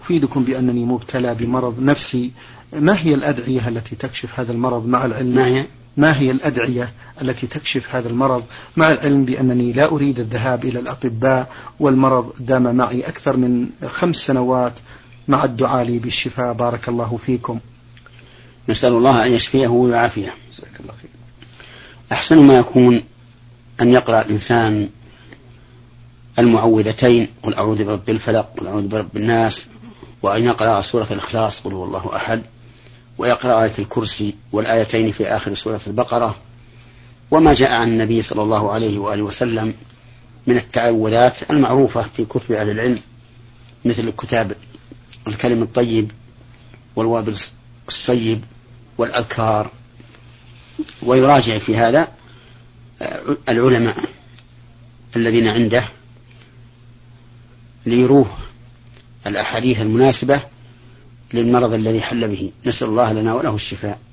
أفيدكم بأنني مبتلى بمرض نفسي، ما هي الأدعية التي تكشف هذا المرض مع العلم؟ ما هي الأدعية التي تكشف هذا المرض مع العلم بأنني لا أريد الذهاب إلى الأطباء، والمرض دام معي أكثر من 5 سنوات مع الدعاء لي بالشفاء؟ بارك الله فيكم. نسأل الله أن يشفيه ويعافيه. أحسن ما يكون أن يقرأ الإنسان المعوذتين: قل أعوذ برب الفلق، قل أعوذ برب الناس، وأن يقرأ سورة الإخلاص قل هو الله أحد، ويقرأ آية الكرسي والآيتين في آخر سورة البقرة، وما جاء عن النبي صلى الله عليه وآله وسلم من التعوذات المعروفة في كتب أهل العلم، مثل كتاب الكلم الطيب والوابل الصيب والأذكار. ويراجع في هذا العلماء الذين عنده ليروه الأحاديث المناسبة للمرض الذي حل به. نسأل الله لنا وله الشفاء.